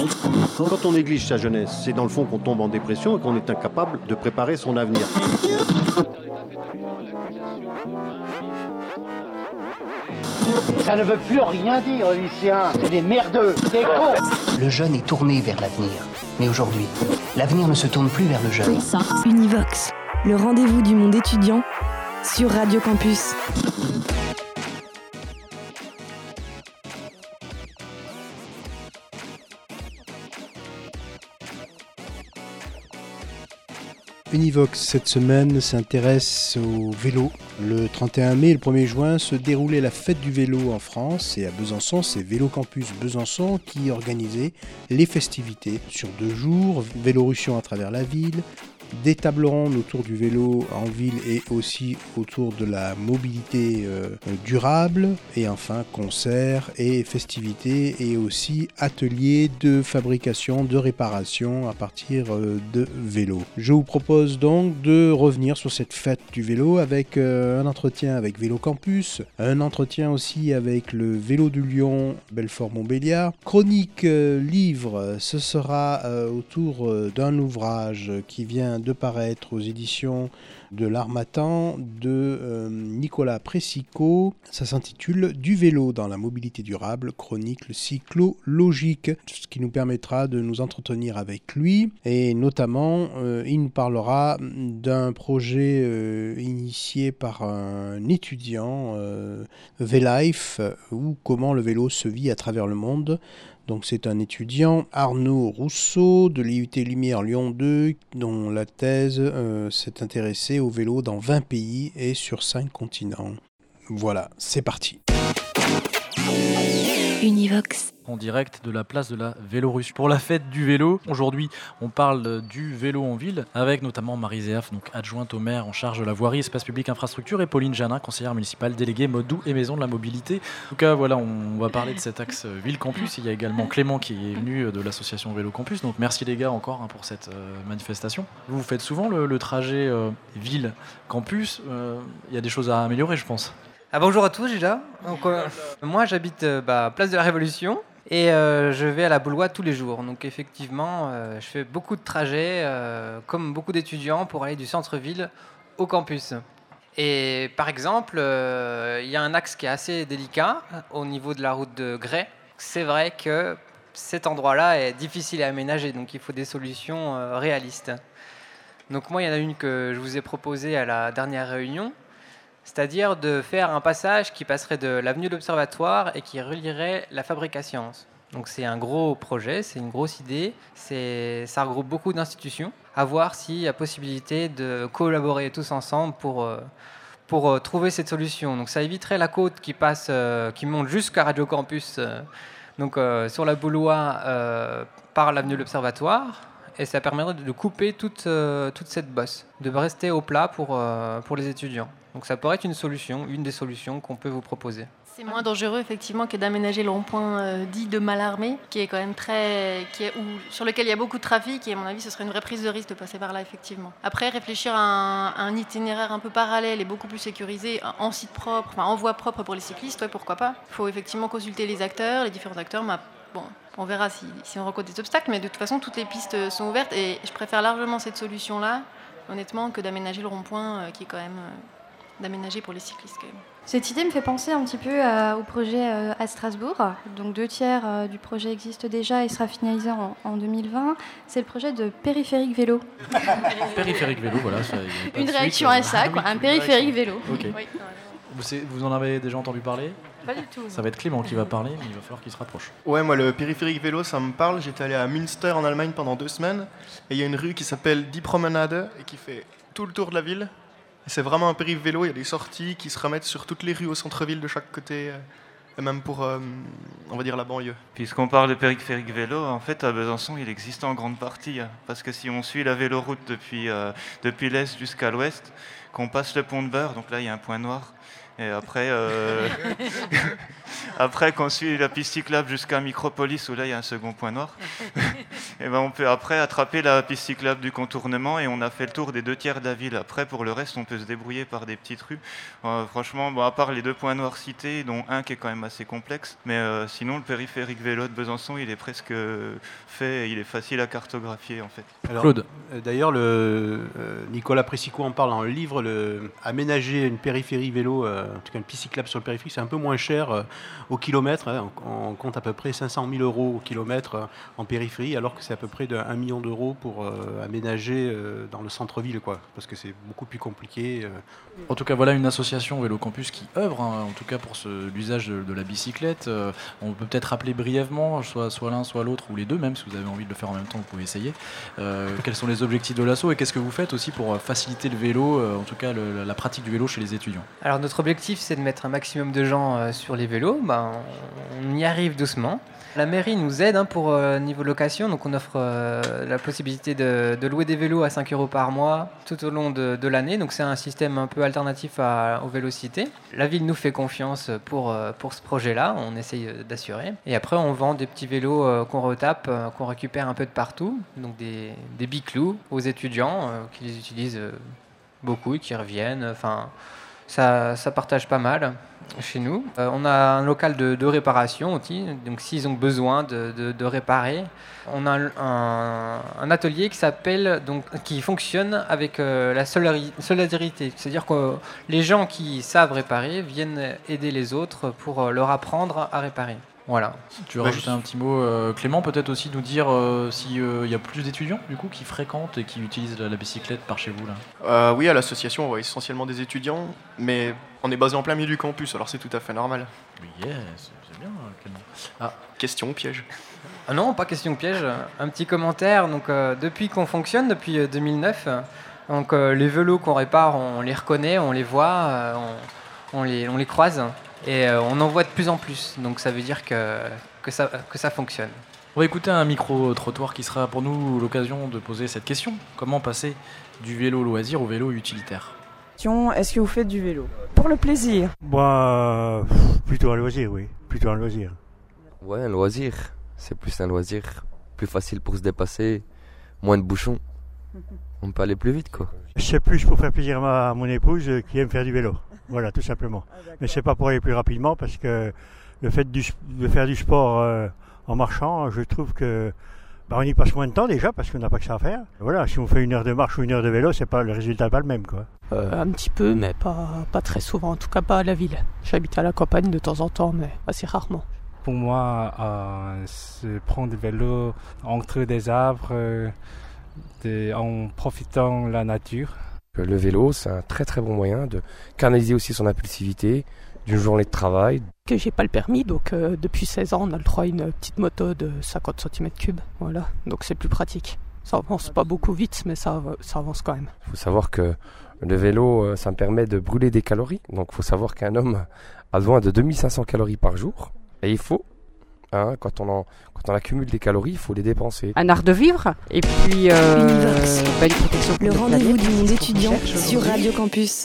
Quand on néglige sa jeunesse, c'est dans le fond qu'on tombe en dépression et qu'on est incapable de préparer son avenir. Ça ne veut plus rien dire, les lycéens. C'est des merdeux, des cons. Le jeune est tourné vers l'avenir. Mais aujourd'hui, l'avenir ne se tourne plus vers le jeune. Univox, le rendez-vous du monde étudiant sur Radio Campus. Univox, cette semaine, s'intéresse au vélo. Le 31 mai et le 1er juin se déroulait la fête du vélo en France et à Besançon, c'est Vélo Campus Besançon qui organisait les festivités sur 2 jours, vélorussion à travers la ville, des tables rondes autour du vélo en ville et aussi autour de la mobilité durable, et enfin concerts et festivités et aussi ateliers de fabrication, de réparation à partir de vélos. Je vous propose donc de revenir sur cette fête du vélo avec un entretien avec Vélo Campus, un entretien aussi avec le Vélo du Lyon Belfort-Montbéliard. Chronique livre, ce sera autour d'un ouvrage qui vient de paraître aux éditions de l'Harmattan de Nicolas Pressicot. Ça s'intitule « Du vélo dans la mobilité durable, chronique cyclologique », ce qui nous permettra de nous entretenir avec lui. Et notamment, il nous parlera d'un projet initié par un étudiant, V-Life, ou comment le vélo se vit à travers le monde. Donc c'est un étudiant, Arnaud Rousseau, de l'IUT Lumière Lyon 2, dont la thèse s'est intéressée au vélo dans 20 pays et sur 5 continents. Voilà, c'est parti. Univox. En direct de la place de la Vélorussie pour la fête du vélo. Aujourd'hui, on parle du vélo en ville avec notamment Marie Zéaf, donc adjointe au maire en charge de la voirie, espace public, infrastructure, et Pauline Janin, conseillère municipale déléguée mode doux et maison de la mobilité. En tout cas, voilà, on va parler de cet axe ville-campus. Il y a également Clément qui est venu de l'association Vélo Campus. Donc merci les gars encore pour cette manifestation. Vous faites souvent le trajet ville-campus. Il y a des choses à améliorer, je pense. Bonjour à tous déjà. Donc, moi j'habite place de la Révolution et je vais à la Boulois tous les jours. Donc effectivement je fais beaucoup de trajets comme beaucoup d'étudiants pour aller du centre-ville au campus. Et par exemple il y a un axe qui est assez délicat au niveau de la route de Grès. C'est vrai que cet endroit-là est difficile à aménager, donc il faut des solutions réalistes. Donc moi il y en a une que je vous ai proposée à la dernière réunion. C'est-à-dire de faire un passage qui passerait de l'avenue de l'Observatoire et qui relierait la Fabrique à Sciences. Donc c'est un gros projet, c'est une grosse idée, ça regroupe beaucoup d'institutions. À voir s'il y a possibilité de collaborer tous ensemble pour trouver cette solution. Donc ça éviterait la côte qui monte jusqu'à Radio Campus, sur la Boulois par l'avenue de l'Observatoire. Et ça permettrait de couper toute cette bosse, de rester au plat pour les étudiants. Donc ça pourrait être une des solutions qu'on peut vous proposer. C'est moins dangereux effectivement que d'aménager le rond-point dit de Mallarmé, qui est quand même sur lequel il y a beaucoup de trafic, et à mon avis ce serait une vraie prise de risque de passer par là effectivement. Après, réfléchir à un itinéraire un peu parallèle et beaucoup plus sécurisé, en site propre, en voie propre pour les cyclistes, ouais, pourquoi pas. Il faut effectivement consulter les différents acteurs, mais bon, on verra si on rencontre des obstacles, mais de toute façon toutes les pistes sont ouvertes et je préfère largement cette solution-là, honnêtement, que d'aménager le rond-point qui est quand même d'aménager pour les cyclistes quand même. Cette idée me fait penser un petit peu au projet à Strasbourg. Donc 2/3 du projet existe déjà et sera finalisé en 2020. C'est le projet de périphérique vélo. Périphérique vélo, voilà. Une réaction à ça, quoi. Un périphérique vélo. Okay. Oui. Vous en avez déjà entendu parler ? Pas du tout. Ça va être Clément qui va parler, mais il va falloir qu'il se rapproche. Ouais, moi le périphérique vélo, ça me parle. J'étais allé à Münster en Allemagne pendant 2 semaines et il y a une rue qui s'appelle Die Promenade et qui fait tout le tour de la ville. Et c'est vraiment un périph' vélo, il y a des sorties qui se remettent sur toutes les rues au centre-ville de chaque côté, et même pour, on va dire, la banlieue. Puisqu'on parle de périphérique vélo, en fait, à Besançon, il existe en grande partie. Parce que si on suit la véloroute depuis l'est jusqu'à l'ouest, qu'on passe le pont de Beurre, donc là, il y a un point noir. Et après, Après qu'on suit la piste cyclable jusqu'à Micropolis, où là il y a un second point noir, et ben on peut après attraper la piste cyclable du contournement et on a fait le tour des 2/3 de la ville. Après, pour le reste, on peut se débrouiller par des petites rues. Franchement, à part les 2 points noirs cités, dont un qui est quand même assez complexe, mais sinon le périphérique vélo de Besançon, il est presque fait, il est facile à cartographier en fait. Alors, Claude. D'ailleurs, Nicolas Pressicot en parle dans le livre, aménager une périphérie vélo, en tout cas une piste cyclable sur le périphérique, c'est un peu moins cher au kilomètre. On compte à peu près 500 000 € au kilomètre en périphérie, alors que c'est à peu près de 1 million d'euros pour aménager dans le centre-ville, parce que c'est beaucoup plus compliqué. En tout cas, voilà une association Vélo Campus qui œuvre, en tout cas pour l'usage de la bicyclette. On peut peut-être rappeler brièvement, soit l'un, soit l'autre, ou les deux même, si vous avez envie de le faire en même temps, vous pouvez essayer. Quels sont les objectifs de l'asso et qu'est-ce que vous faites aussi pour faciliter le vélo, en tout cas la pratique du vélo chez les étudiants? Alors notre objectif, c'est de mettre un maximum de gens sur les vélos. On y arrive doucement. La mairie nous aide pour niveau location, donc on offre la possibilité de louer des vélos à 5 € par mois tout au long de l'année. Donc c'est un système un peu alternatif aux Vélocités. La ville nous fait confiance pour ce projet-là, on essaye d'assurer. Et après on vend des petits vélos qu'on retape, qu'on récupère un peu de partout, donc des biclous aux étudiants qui les utilisent beaucoup et qui reviennent. Enfin, ça partage pas mal chez nous. On a un local de réparation aussi, donc s'ils ont besoin de réparer, on a un atelier qui fonctionne avec la solidarité, c'est-à-dire que les gens qui savent réparer viennent aider les autres pour leur apprendre à réparer. Voilà. Tu veux rajouter un petit mot, Clément, peut-être aussi nous dire s'il y a plus d'étudiants du coup qui fréquentent et qui utilisent la bicyclette par chez vous là. Oui, à l'association, on voit essentiellement des étudiants, mais on est basé en plein milieu du campus, alors c'est tout à fait normal. Yes, c'est bien, Clément. Question piège. Ah non, pas question piège. Un petit commentaire. Donc, depuis qu'on fonctionne, depuis 2009, donc, les vélos qu'on répare, on les reconnaît, on les voit, on les croise. Et on en voit de plus en plus, donc ça veut dire que ça fonctionne. On va écouter un micro-trottoir qui sera pour nous l'occasion de poser cette question. Comment passer du vélo loisir au vélo utilitaire? Est-ce que vous faites du vélo pour le plaisir? Plutôt un loisir, oui. Plutôt un loisir. Ouais, un loisir. C'est plus un loisir. Plus facile pour se dépasser, moins de bouchons. On peut aller plus vite, quoi. C'est plus pour faire plaisir à mon épouse qui aime faire du vélo. Voilà, tout simplement. Mais c'est pas pour aller plus rapidement parce que le fait de faire du sport en marchant, je trouve que on y passe moins de temps déjà parce qu'on n'a pas que ça à faire. Voilà, si on fait 1 heure de marche ou 1 heure de vélo, le résultat n'est pas le même, quoi. Un petit peu, mais pas très souvent, en tout cas pas à la ville. J'habite à la campagne de temps en temps, mais assez rarement. Pour moi, se prendre du vélo entre des arbres, en profitant de la nature. Le vélo, c'est un très très bon moyen de canaliser aussi son impulsivité d'une journée de travail. Que j'ai pas le permis, donc depuis 16 ans, on a le droit à une petite moto de 50 cm3. Voilà, donc c'est plus pratique. Ça avance pas beaucoup vite, mais ça avance quand même. Il faut savoir que le vélo, ça me permet de brûler des calories. Donc il faut savoir qu'un homme a besoin de 2500 calories par jour. Et il faut, quand on accumule des calories, il faut les dépenser. Un art de vivre, et puis une protection. Le rendez-vous du monde étudiant sur Radio Campus.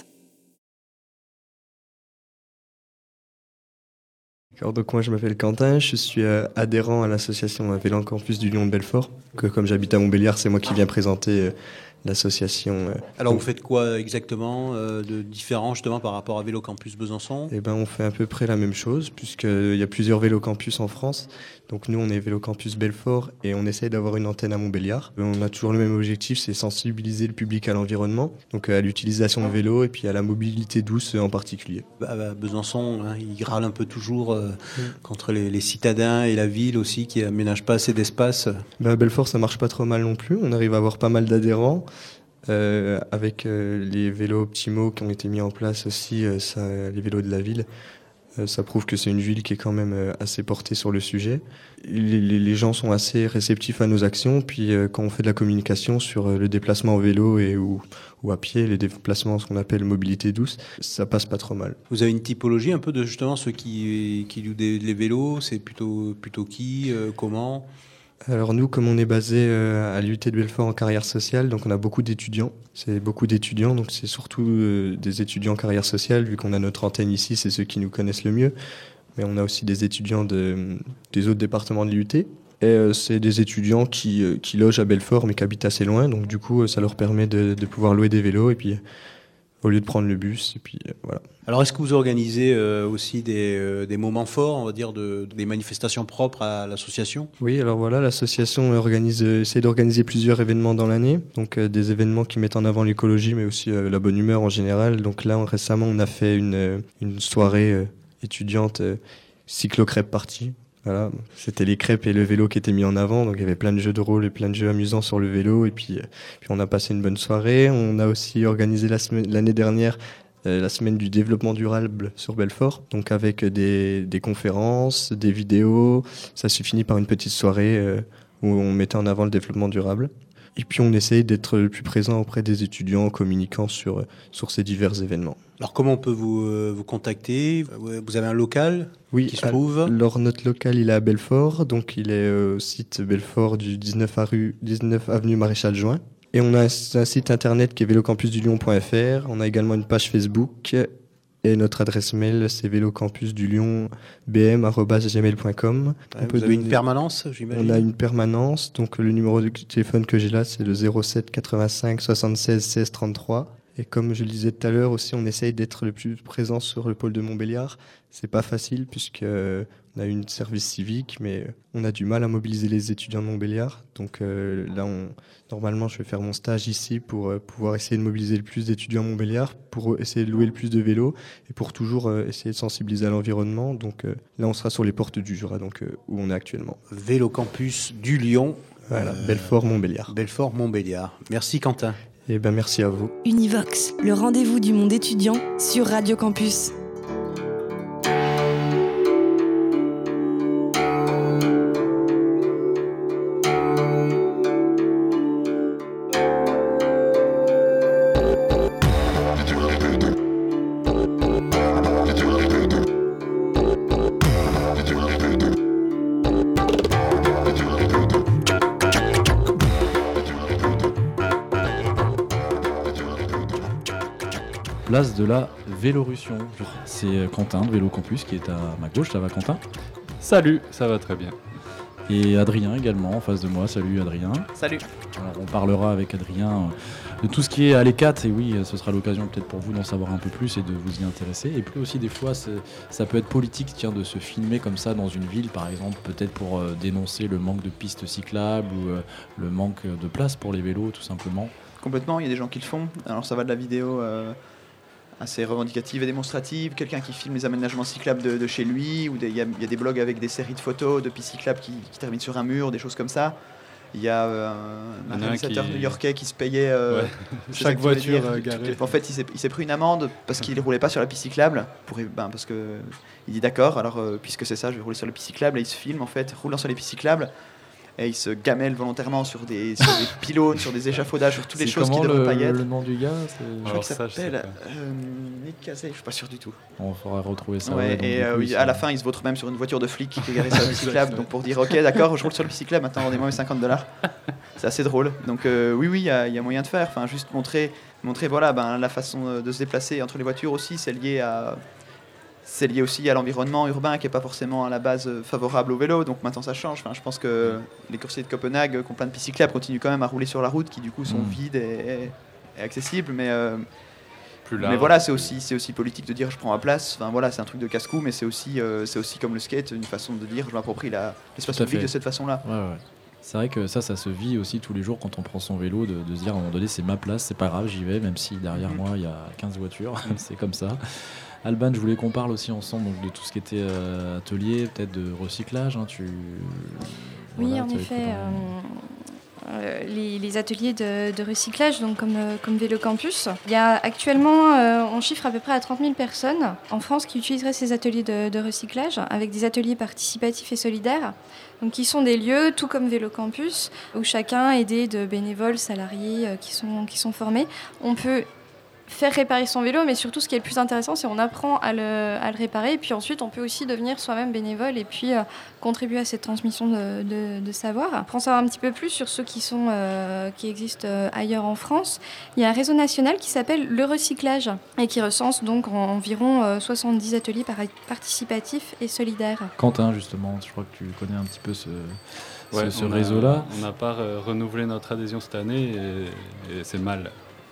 Donc moi je m'appelle Quentin, je suis adhérent à l'association Vélo Campus du Lion de Belfort. Comme j'habite à Montbéliard, c'est moi qui viens présenter l'association. Alors vous faites quoi exactement de différent justement par rapport à Vélo Campus Besançon? On fait à peu près la même chose puisqu'il y a plusieurs Vélo Campus en France. Donc nous on est Vélo Campus Belfort et on essaye d'avoir une antenne à Montbéliard. On a toujours le même objectif, c'est sensibiliser le public à l'environnement, donc à l'utilisation de vélo et puis à la mobilité douce en particulier. Besançon, il râle un peu toujours contre les citadins et la ville aussi qui aménage pas assez d'espace. À Belfort ça marche pas trop mal non plus, on arrive à avoir pas mal d'adhérents. Avec les vélos optimaux qui ont été mis en place aussi, les vélos de la ville, ça prouve que c'est une ville qui est quand même assez portée sur le sujet. Les gens sont assez réceptifs à nos actions, puis quand on fait de la communication sur le déplacement en vélo ou à pied, les déplacements, ce qu'on appelle mobilité douce, ça passe pas trop mal. Vous avez une typologie un peu de justement ceux qui louent les vélos, c'est plutôt qui, comment ? Alors nous, comme on est basé à l'UT de Belfort en carrière sociale, donc on a beaucoup d'étudiants. C'est beaucoup d'étudiants, donc c'est surtout des étudiants en carrière sociale. Vu qu'on a notre antenne ici, c'est ceux qui nous connaissent le mieux. mais on a aussi des étudiants des autres départements de l'IUT. Et c'est des étudiants qui logent à Belfort mais qui habitent assez loin, donc du coup ça leur permet de pouvoir louer des vélos et puis au lieu de prendre le bus et puis voilà. Alors est-ce que vous organisez aussi des moments forts, on va dire des manifestations propres à l'association ? Oui, alors voilà, l'association essaie d'organiser plusieurs événements dans l'année, donc des événements qui mettent en avant l'écologie mais aussi la bonne humeur en général. Donc là récemment on a fait une soirée étudiante cyclo-crêpe party. Voilà, c'était les crêpes et le vélo qui étaient mis en avant, donc il y avait plein de jeux de rôle et plein de jeux amusants sur le vélo, et puis on a passé une bonne soirée. On a aussi organisé l'année dernière la semaine du développement durable sur Belfort, donc avec des conférences, des vidéos. Ça s'est fini par une petite soirée où on mettait en avant le développement durable. Et puis on essaye d'être le plus présent auprès des étudiants en communiquant sur ces divers événements. Alors comment on peut vous contacter ? Vous avez un local qui se trouve ? Alors notre local il est à Belfort, donc il est au site Belfort du 19 avenue Maréchal Juin. Et on a un site internet qui est vélocampusdulyon.fr. On a également une page Facebook et notre adresse mail c'est vélocampusdulyon@gmail.com. Vous avez une permanence, j'imagine ? On a une permanence, donc le numéro de téléphone que j'ai là c'est le 07 85 76 16 33. Et comme je le disais tout à l'heure aussi, on essaye d'être le plus présent sur le pôle de Montbéliard. C'est pas facile puisque on a une service civique, mais on a du mal à mobiliser les étudiants de Montbéliard. Donc là, normalement, je vais faire mon stage ici pour pouvoir essayer de mobiliser le plus d'étudiants à Montbéliard, pour essayer de louer le plus de vélos et pour toujours essayer de sensibiliser à l'environnement. Donc là, on sera sur les portes du Jura, donc où on est actuellement. Vélo Campus du Lyon. Voilà, Belfort-Montbéliard. Belfort-Montbéliard. Merci Quentin. Eh ben merci à vous. Univox, le rendez-vous du monde étudiant sur Radio Campus. Place de la Vélorussion. C'est Quentin de Vélo Campus qui est à ma gauche. Ça va Quentin ? Salut, ça va très bien. Et Adrien également en face de moi. Salut Adrien. Salut. Alors, on parlera avec Adrien de tout ce qui est à l'ECAT et oui, ce sera l'occasion peut-être pour vous d'en savoir un peu plus et de vous y intéresser. Et puis aussi des fois, ça peut être politique de se filmer comme ça dans une ville, par exemple, peut-être pour dénoncer le manque de pistes cyclables ou le manque de place pour les vélos tout simplement. Complètement, il y a des gens qui le font. Alors ça va de la vidéo assez revendicative et démonstrative, quelqu'un qui filme les aménagements cyclables de chez lui, ou il y a des blogs avec des séries de photos de pistes cyclables qui terminent sur un mur, des choses comme ça. Il y a un réalisateur new-yorkais qui se payait chaque voiture garée. En fait, il s'est pris une amende parce qu'il ne roulait pas sur la piste cyclable. Parce que il dit d'accord, alors puisque c'est ça, je vais rouler sur la piste cyclable. Et il se filme en fait roulant sur les pistes cyclables. Et il se gamelle volontairement sur des pylônes, sur des échafaudages, sur toutes les choses qui ne devraient pas y être. Le nom du gars Je crois qu'il s'appelle Nick Cazet, je suis pas sûr du tout. On faudra retrouver ça. Ouais, et à la fin, il se vautre même sur une voiture de flic qui est garée sur la piste cyclable. Donc pour dire, ok, d'accord, je roule sur le piste cyclable, maintenant rendez-moi mes $50. C'est assez drôle. Donc oui, il y a moyen de faire. Enfin, juste montrer voilà, la façon de se déplacer entre les voitures aussi, c'est lié aussi à l'environnement urbain qui n'est pas forcément à la base favorable au vélo, donc maintenant ça change. Enfin, je pense que les coursiers de Copenhague qui ont plein de pistes cyclables continuent quand même à rouler sur la route qui du coup sont vides et accessibles, mais voilà, c'est aussi politique de dire je prends ma place. Enfin voilà, c'est un truc de casse-cou, mais c'est aussi comme le skate, une façon de dire je m'approprie l'espace public de cette façon-là. Ouais. C'est vrai que ça se vit aussi tous les jours quand on prend son vélo, de se dire à un moment donné c'est ma place, c'est pas grave, j'y vais, même si derrière moi il y a 15 voitures, c'est comme ça. Alban, je voulais qu'on parle aussi ensemble de tout ce qui était atelier, peut-être de recyclage. Oui, en effet. Les ateliers de recyclage, donc comme Vélo Campus. Il y a actuellement, on chiffre à peu près à 30 000 personnes en France qui utiliseraient ces ateliers de recyclage, avec des ateliers participatifs et solidaires, donc qui sont des lieux, tout comme Vélo Campus, où chacun, aidé de bénévoles, salariés qui sont formés, on peut faire réparer son vélo, mais surtout ce qui est le plus intéressant, c'est qu'on apprend à le réparer, et puis ensuite on peut aussi devenir soi-même bénévole et puis contribuer à cette transmission de savoir. Pour en savoir un petit peu plus sur ceux qui existent ailleurs en France, il y a un réseau national qui s'appelle le recyclage et qui recense donc environ 70 ateliers participatifs et solidaires. Quentin, justement, je crois que tu connais un petit peu ce réseau-là. On n'a pas renouvelé notre adhésion cette année et c'est mal.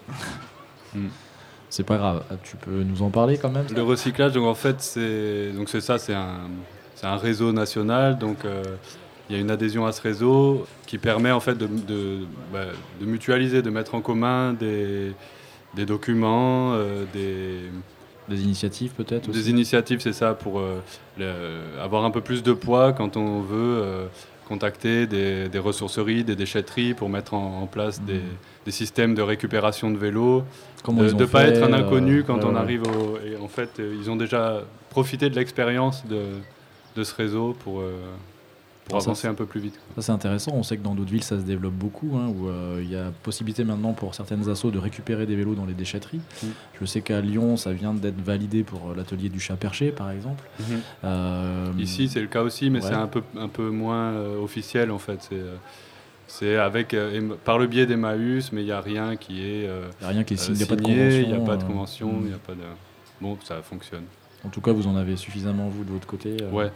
C'est pas grave, tu peux nous en parler quand même. Le recyclage, donc en fait, c'est un réseau national, donc il y a une adhésion à ce réseau qui permet en fait de mutualiser, de mettre en commun des documents, des initiatives peut-être aussi. Des initiatives, c'est ça, pour avoir un peu plus de poids quand on veut contacter des ressourceries, des déchetteries pour mettre en place des systèmes de récupération de vélos, de ne pas être un inconnu quand on arrive et en fait, ils ont déjà profité de l'expérience de ce réseau pour avancer un peu plus vite. Ça c'est intéressant, on sait que dans d'autres villes ça se développe beaucoup, où il y a possibilité maintenant pour certaines assos de récupérer des vélos dans les déchetteries. Je sais qu'à Lyon ça vient d'être validé pour l'atelier du Chat Perché par exemple. Ici c'est le cas aussi, mais c'est un peu moins officiel en fait. C'est par le biais d'Emmaüs, mais il n'y a rien qui est signé, il n'y a pas de convention, il n'y a pas de... Bon, ça fonctionne. En tout cas, vous en avez suffisamment, vous, de votre côté Ouais.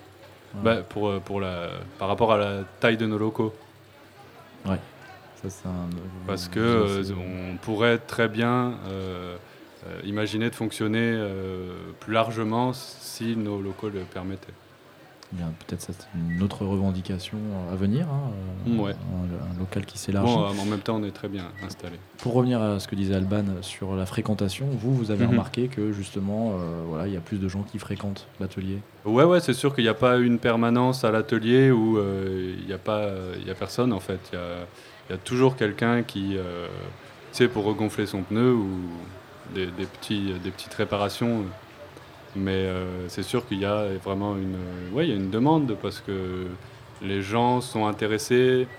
Par rapport à la taille de nos locaux. Ouais. Parce qu'on pourrait très bien imaginer de fonctionner plus largement si nos locaux le permettaient. Bien, peut-être ça c'est une autre revendication à venir, un local qui s'élargit. Bon, en même temps, on est très bien installé. Pour revenir à ce que disait Alban sur la fréquentation, vous avez remarqué que justement, il y a plus de gens qui fréquentent l'atelier. Ouais, c'est sûr qu'il n'y a pas une permanence à l'atelier où il n'y a personne en fait. Il y a toujours quelqu'un qui, pour regonfler son pneu ou des petites réparations. Mais c'est sûr qu'il y a vraiment une demande parce que les gens sont intéressés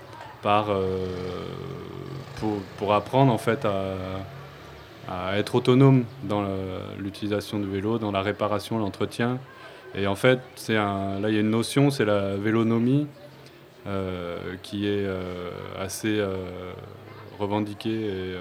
pour apprendre en fait à être autonome dans l'utilisation du vélo, dans la réparation, l'entretien. Et en fait, là il y a une notion, c'est la vélonomie qui est assez revendiquée et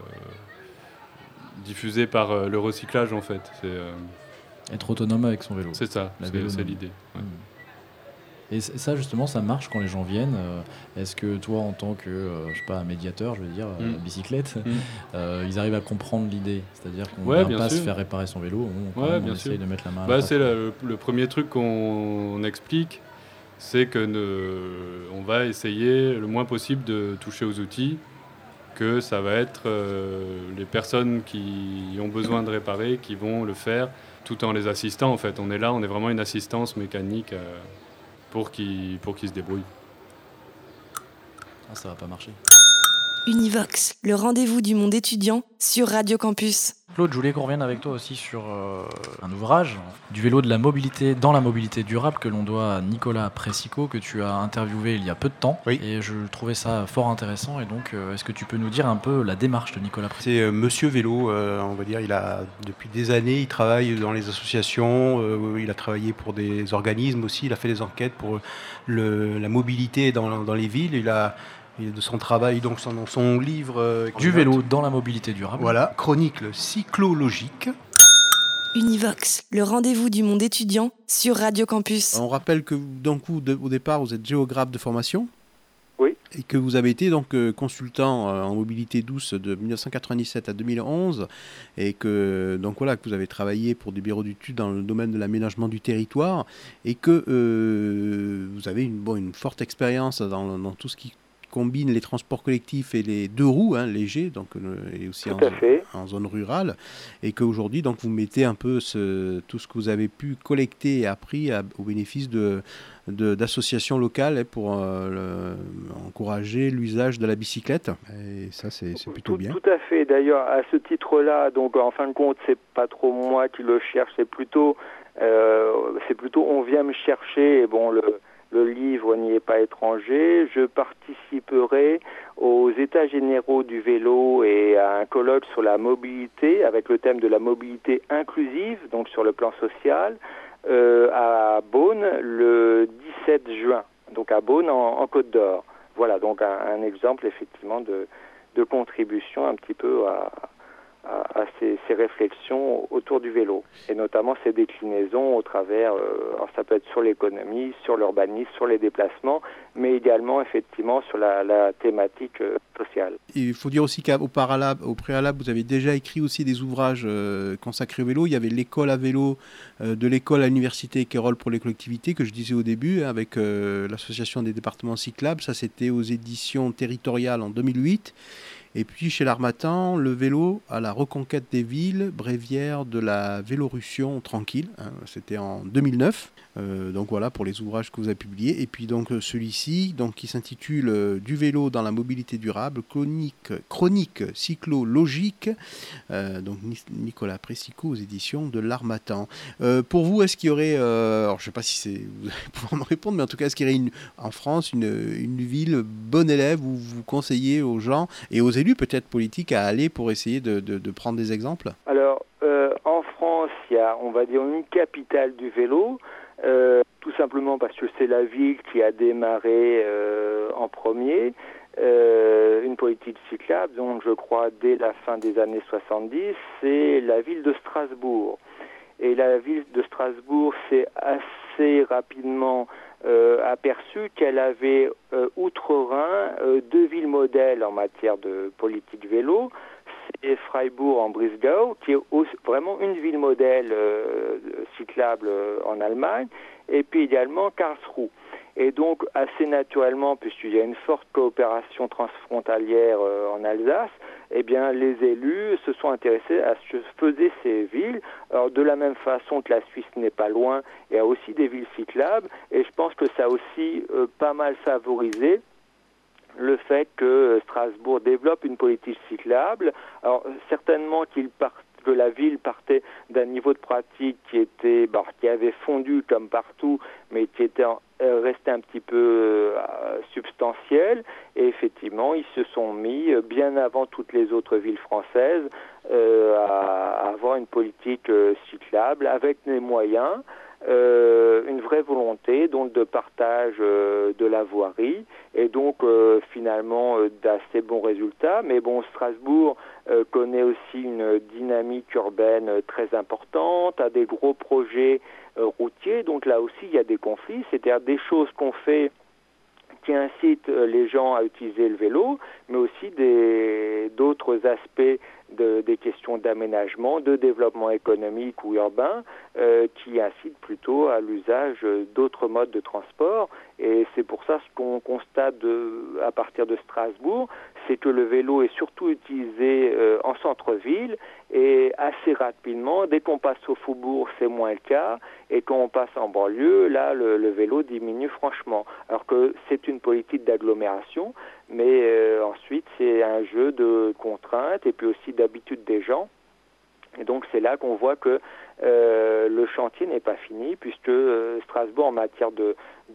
diffusée par le recyclage en fait. Être autonome avec son vélo. C'est ça, c'est l'idée. Ouais. Et ça, justement, ça marche quand les gens viennent. Est-ce que toi, en tant que, médiateur, bicyclette, ils arrivent à comprendre l'idée? C'est-à-dire qu'on ne vient pas se faire réparer son vélo, on essaye de mettre la main à la c'est le premier truc qu'on explique, c'est on va essayer le moins possible de toucher aux outils, que ça va être les personnes qui ont besoin de réparer qui vont le faire, tout en les assistant en fait. On est là, on est vraiment une assistance mécanique pour qu'ils se débrouillent. Ça va pas marcher. Univox, le rendez-vous du monde étudiant sur Radio Campus. Claude, je voulais qu'on revienne avec toi aussi sur un ouvrage du vélo de la mobilité dans la mobilité durable que l'on doit à Nicolas Pressico, que tu as interviewé il y a peu de temps. Oui. Et je trouvais ça fort intéressant. Et donc, est-ce que tu peux nous dire un peu la démarche de Nicolas Pressico? C'est Monsieur Vélo, on va dire. Depuis des années, il travaille dans les associations. Il a travaillé pour des organismes aussi. Il a fait des enquêtes pour la mobilité dans les villes. Il a de son travail, donc son livre... Du vélo dans la mobilité durable. Voilà, chronique cyclologique. Univox, le rendez-vous du monde étudiant sur Radio Campus. On rappelle que au départ, vous êtes géographe de formation. Oui. Et que vous avez été donc consultant en mobilité douce de 1997 à 2011 et que que vous avez travaillé pour des bureaux d'études dans le domaine de l'aménagement du territoire et que vous avez une forte expérience dans tout ce qui combine les transports collectifs et les deux roues légers, donc et aussi en zone rurale, et qu'aujourd'hui donc vous mettez un peu tout ce que vous avez pu collecter et appris au bénéfice d'associations locales pour encourager l'usage de la bicyclette. Et ça c'est plutôt bien. Tout à fait. D'ailleurs, à ce titre-là, donc en fin de compte, c'est pas trop moi qui le cherche, c'est plutôt on vient me chercher. Et bon, Le livre n'y est pas étranger. Je participerai aux États généraux du vélo et à un colloque sur la mobilité, avec le thème de la mobilité inclusive, donc sur le plan social, à Beaune le 17 juin, donc à Beaune en Côte d'Or. Voilà, donc un exemple effectivement de contribution un petit peu à ces réflexions autour du vélo, et notamment ces déclinaisons au travers, alors ça peut être sur l'économie, sur l'urbanisme, sur les déplacements, mais également effectivement sur la thématique sociale. Et il faut dire aussi qu'au préalable, vous avez déjà écrit aussi des ouvrages consacrés au vélo. Il y avait l'école à vélo de l'école à l'université Kérol pour les collectivités, que je disais au début, avec l'association des départements cyclables. Ça, c'était aux éditions territoriales en 2008. Et puis chez l'Harmattan, le vélo à la reconquête des villes, bréviaire de la Vélorussion tranquille, hein, c'était en 2009. Donc voilà pour les ouvrages que vous avez publiés. Et puis donc celui-ci, donc qui s'intitule Du vélo dans la mobilité durable, chronique cyclo-logique, donc Nicolas Pressico aux éditions de l'Harmattan. Pour vous, est-ce qu'il y aurait, alors je ne sais pas si vous allez pouvoir me répondre, mais en tout cas, est-ce qu'il y aurait en France une ville bonne élève où vous conseillez aux gens et aux élus peut-être politiques à aller pour essayer de prendre des exemples? Alors, en France, il y a, on va dire, une capitale du vélo, tout simplement parce que c'est la ville qui a démarré en premier une politique cyclable, donc je crois dès la fin des années 70, c'est la ville de Strasbourg. Et la ville de Strasbourg s'est assez rapidement aperçue qu'elle avait outre-Rhin deux villes modèles en matière de politique vélo. C'est Freiburg en Breisgau, qui est vraiment une ville modèle cyclable en Allemagne, et puis également Karlsruhe. Et donc, assez naturellement, puisqu'il y a une forte coopération transfrontalière en Alsace, eh bien, les élus se sont intéressés à ce que faisaient ces villes. Alors, de la même façon que la Suisse n'est pas loin, il y a aussi des villes cyclables, et je pense que ça a aussi pas mal favorisé le fait que Strasbourg développe une politique cyclable. Alors, certainement que la ville partait d'un niveau de pratique qui avait fondu comme partout, mais qui était resté un petit peu substantiel. Et effectivement, ils se sont mis, bien avant toutes les autres villes françaises, à avoir une politique cyclable avec les moyens, une vraie volonté donc de partage de la voirie, et donc finalement d'assez bons résultats. Mais bon, Strasbourg connaît aussi une dynamique urbaine très importante, a des gros projets routiers, donc là aussi il y a des conflits, c'est-à-dire des choses qu'on fait qui incitent les gens à utiliser le vélo, mais aussi d'autres aspects des questions d'aménagement, de développement économique ou urbain, qui incitent plutôt à l'usage d'autres modes de transport. Et c'est pour ça ce qu'on constate à partir de Strasbourg, c'est que le vélo est surtout utilisé en centre-ville, et assez rapidement, dès qu'on passe au faubourg, c'est moins le cas, et quand on passe en banlieue, là, le vélo diminue franchement. Alors que c'est une politique d'agglomération, mais ensuite, c'est un jeu de contraintes et puis aussi d'habitude des gens. Et donc, c'est là qu'on voit que le chantier n'est pas fini, puisque Strasbourg, en matière de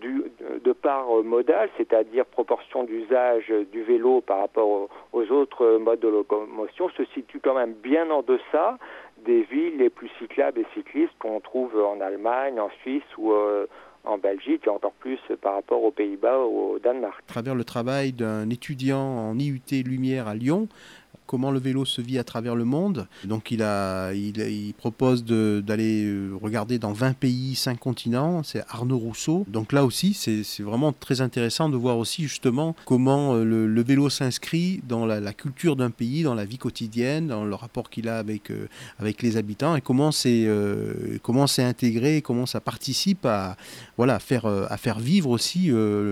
part modale, c'est-à-dire proportion d'usage du vélo par rapport aux autres modes de locomotion, se situe quand même bien en deçà des villes les plus cyclables et cyclistes qu'on trouve en Allemagne, en Suisse ou en Belgique, et encore plus par rapport aux Pays-Bas ou au Danemark. À travers le travail d'un étudiant en IUT Lumière à Lyon, comment le vélo se vit à travers le monde. Donc il propose d'aller regarder dans 20 pays, 5 continents, c'est Arnaud Rousseau. Donc là aussi, c'est vraiment très intéressant de voir aussi justement comment le vélo s'inscrit dans la culture d'un pays, dans la vie quotidienne, dans le rapport qu'il a avec les habitants, et comment c'est intégré, comment ça participe à faire vivre aussi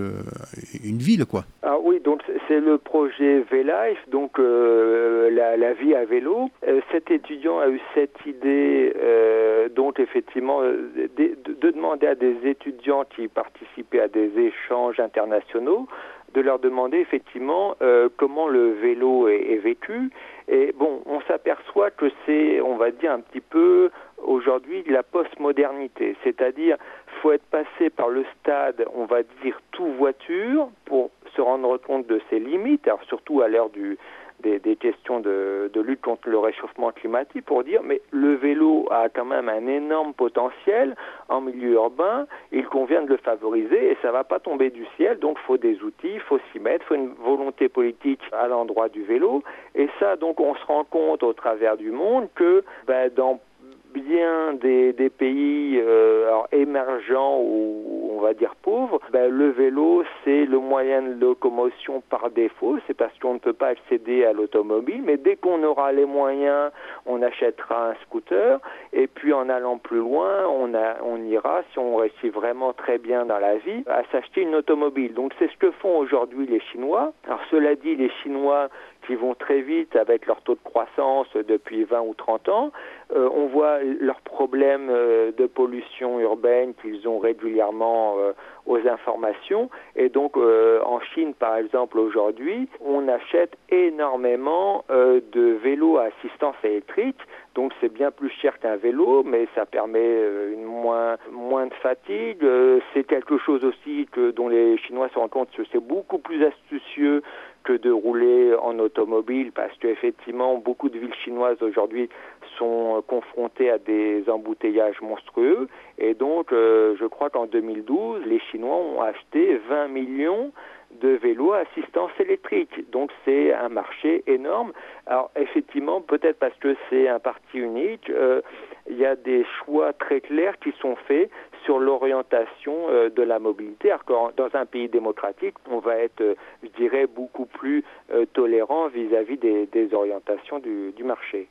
une ville, quoi. Ah oui, donc c'est le projet V-Life, donc la vie à vélo. Cet étudiant a eu cette idée, donc effectivement, de demander à des étudiants qui participaient à des échanges internationaux, de leur demander effectivement comment le vélo est vécu. Et bon, on s'aperçoit que c'est, on va dire, un petit peu aujourd'hui de la postmodernité, c'est-à-dire faut être passé par le stade, on va dire tout voiture, pour se rendre compte de ses limites, alors surtout à l'heure des questions de lutte contre le réchauffement climatique, pour dire mais le vélo a quand même un énorme potentiel en milieu urbain, il convient de le favoriser et ça va pas tomber du ciel, donc il faut des outils, il faut s'y mettre, il faut une volonté politique à l'endroit du vélo, et ça donc on se rend compte au travers du monde que dans bien des pays alors émergents ou on va dire pauvres, le vélo c'est le moyen de locomotion par défaut, c'est parce qu'on ne peut pas accéder à l'automobile, mais dès qu'on aura les moyens, on achètera un scooter, et puis en allant plus loin, on ira, si on réussit vraiment très bien dans la vie, à s'acheter une automobile. Donc c'est ce que font aujourd'hui les Chinois. Alors cela dit, les Chinois qui vont très vite avec leur taux de croissance depuis 20 ou 30 ans, on voit leurs problèmes de pollution urbaine qu'ils ont régulièrement aux informations. Et donc en Chine, par exemple, aujourd'hui, on achète énormément de vélos à assistance électrique. Donc c'est bien plus cher qu'un vélo, mais ça permet moins de fatigue. C'est quelque chose aussi dont les Chinois se rendent compte que c'est beaucoup plus astucieux que de rouler en automobile, parce qu'effectivement, beaucoup de villes chinoises aujourd'hui sont confrontées à des embouteillages monstrueux. Et donc, je crois qu'en 2012, les Chinois ont acheté 20 millions de vélos à assistance électrique. Donc c'est un marché énorme. Alors effectivement, peut-être parce que c'est un parti unique, il y a des choix très clairs qui sont faits sur l'orientation de la mobilité. Alors que dans un pays démocratique, on va être, je dirais, beaucoup plus tolérant vis-à-vis des orientations du marché.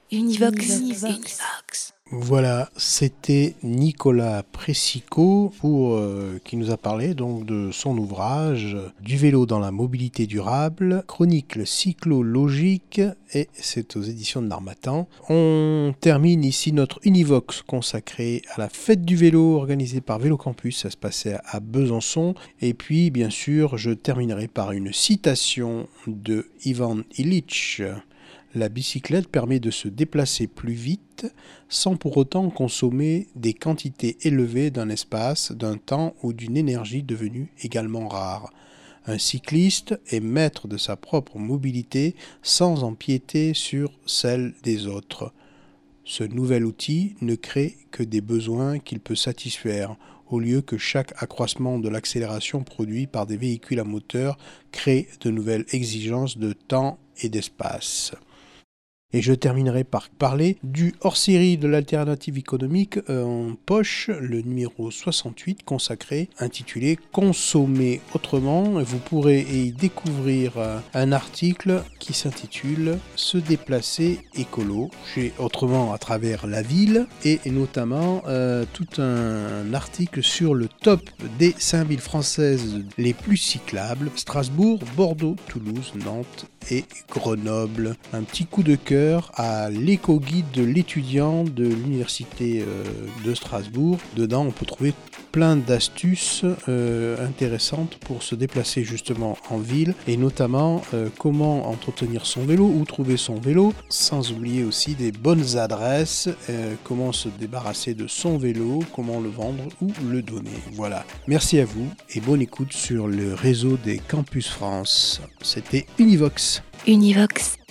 Univox. Voilà, c'était Nicolas Pressico qui nous a parlé donc de son ouvrage Du vélo dans la mobilité durable, chronique cyclologique, et c'est aux éditions de l'Harmattan. On termine ici notre Univox consacré à la fête du vélo organisée par Vélo Campus, ça se passait à Besançon, et puis bien sûr je terminerai par une citation de Ivan Illich. La bicyclette permet de se déplacer plus vite sans pour autant consommer des quantités élevées d'un espace, d'un temps ou d'une énergie devenue également rare. Un cycliste est maître de sa propre mobilité sans empiéter sur celle des autres. Ce nouvel outil ne crée que des besoins qu'il peut satisfaire, au lieu que chaque accroissement de l'accélération produit par des véhicules à moteur crée de nouvelles exigences de temps et d'espace. Et je terminerai par parler du hors-série de l'alternative économique en poche, le numéro 68, consacré, intitulé « Consommer autrement ». Vous pourrez y découvrir un article qui s'intitule « Se déplacer écolo ». J'ai autrement à travers la ville, et notamment tout un article sur le top des 5 villes françaises les plus cyclables, Strasbourg, Bordeaux, Toulouse, Nantes et Grenoble. Un petit coup de cœur à l'éco-guide de l'étudiant de l'université de Strasbourg. Dedans, on peut trouver plein d'astuces intéressantes pour se déplacer justement en ville, et notamment comment entretenir son vélo, où trouver son vélo, sans oublier aussi des bonnes adresses, comment se débarrasser de son vélo, comment le vendre ou le donner. Voilà. Merci à vous et bonne écoute sur le réseau des Campus France. C'était Univox. Univox.